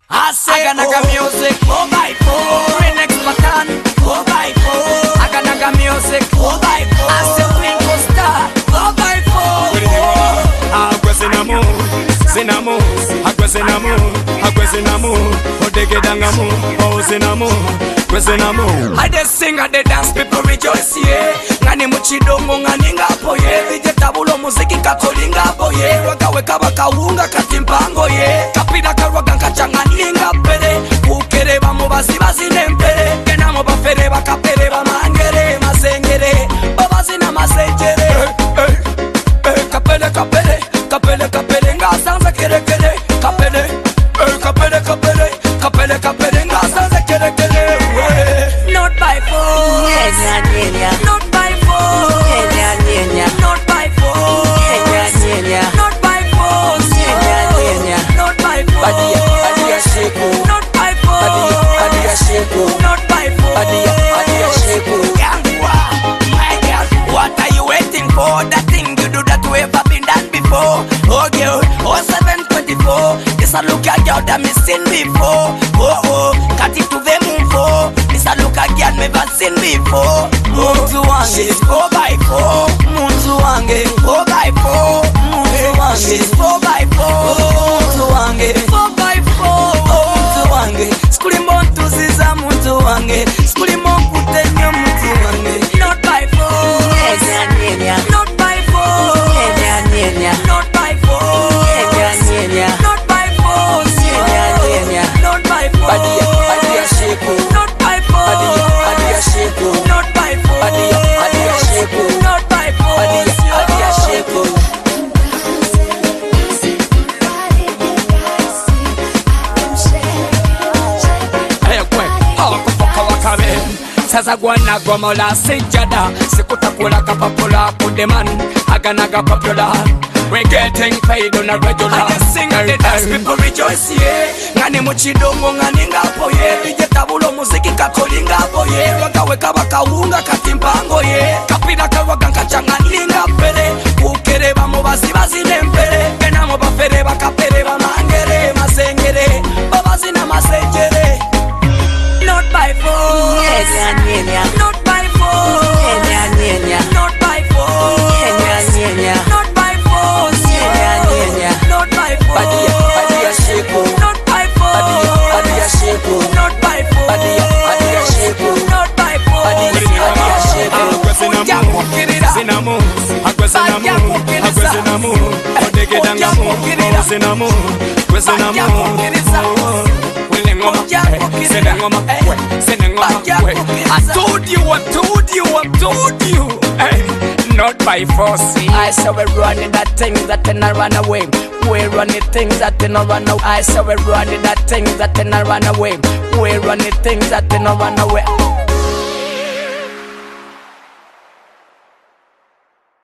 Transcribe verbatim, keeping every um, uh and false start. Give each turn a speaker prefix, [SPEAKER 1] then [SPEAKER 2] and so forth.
[SPEAKER 1] I say Aganaga music, four by four. Remix pattern, four by four. Aganaga music, four by four. I say Twinkle Star, four by four.
[SPEAKER 2] Agua sinamu, sinamu, agua sinamu, agua sinamu, odege dangamu, oh sinamu, agua sinamu.
[SPEAKER 1] I dey sing, I dey dance, people rejoice, yeah. Ngani muchidongo, ngani ngapo, yeah. Vije tabulo muziki katolinga po, yeah. Waka weka waka unga katimpango, yeah. Kapida karwaga nkachanga ninga pele. Ukere bamu basi basi nempele. Kena mo bafere baka pere ba mangere, masengere. Babasi na masenjere. Eh, eh, eh, kapele kapele, kapele kapele nga sanza kere kere. Kapele, eh, kapele kapele, kapele kapele nga sanza kere kere. Not by force,
[SPEAKER 3] Nyenya, nyenya.
[SPEAKER 1] not by force,
[SPEAKER 3] Nyenya, nyenya.
[SPEAKER 1] not by force,
[SPEAKER 3] Nyenya, nyenya.
[SPEAKER 1] not by force,
[SPEAKER 3] Nyenya, nyenya.
[SPEAKER 1] not by force,
[SPEAKER 3] Badia, badia sheko.
[SPEAKER 1] not by force,
[SPEAKER 3] Badia, badia sheko.
[SPEAKER 1] not by force.
[SPEAKER 3] Badia, badia sheko.
[SPEAKER 1] Yangwa, my girl, what are you waiting for? That thing you do that way ever been done before. Oh girl, oh seven twenty-four. This a look at girl that me seen before. Oh oh, cut it to the moon for. This a look at girl me never seen before. Munzu wange, four by four. Munzu wange, four by four. Munzu wange, four by four. Munzu wange, four by four. Munzu wange, skuli montu ziza munzu wange. Skuli monku tenyo munzu wange. Not by four.
[SPEAKER 3] Nyenya, nyenya.
[SPEAKER 1] Not by four.
[SPEAKER 3] Nyenya, nyenya.
[SPEAKER 1] Not by four.
[SPEAKER 3] Nyenya, nyenya.
[SPEAKER 1] Not by four.
[SPEAKER 3] Nyenya, nyenya.
[SPEAKER 1] Not by four.
[SPEAKER 3] Badia, badia sheko.
[SPEAKER 1] Not by four.
[SPEAKER 3] Badia, badia sheko.
[SPEAKER 1] Not by four.
[SPEAKER 3] Badia, badia sheko.
[SPEAKER 1] Not by four.
[SPEAKER 3] Badia, badia sheko.
[SPEAKER 1] Hey, quick. Hawakufoka wakabe. Sasa gwana gomola sejada. Sikutakula kapapula kudeman. Aganaga popular. We getting paid on a regular. I just sing and dance, people rejoice, yeah. Ngani muchidongo, ngani ngapo, yeah. Vije tabulo muziki kakoli ngapo, yeah. Waka weka waka unga katimpango, yeah. Kapida kawaga nkachanga ninga pele. Ukere bamu basi basi nempele. Kena mo bafere baka pere ba mangere. Masengere, babasi na masenjere. Not by force.
[SPEAKER 3] Nyenya, nyenya.
[SPEAKER 1] Not by force.
[SPEAKER 3] Nyenya, nyenya.
[SPEAKER 1] Not by force.
[SPEAKER 3] Nyenya, nyenya.
[SPEAKER 1] Not by force.
[SPEAKER 3] Nyenya, nyenya.
[SPEAKER 1] Not by force.
[SPEAKER 3] Badia, badia sheko.
[SPEAKER 1] Not by force.
[SPEAKER 3] Badia, badia sheko.
[SPEAKER 1] Not by force.
[SPEAKER 3] Badia, badia sheko.
[SPEAKER 1] Not by force.
[SPEAKER 3] Badia, badia sheko.
[SPEAKER 2] Agua sinamu, sinamu, agua sinamu, agua sinamu, odege dangamu, oh sinamu, agua sinamu.
[SPEAKER 1] I told you, I told you, I told you. Hey, not by force. I saw we running that thing that then I run away. We running things that then I run away. I saw we running that thing that then I run away. We running things that then I run away.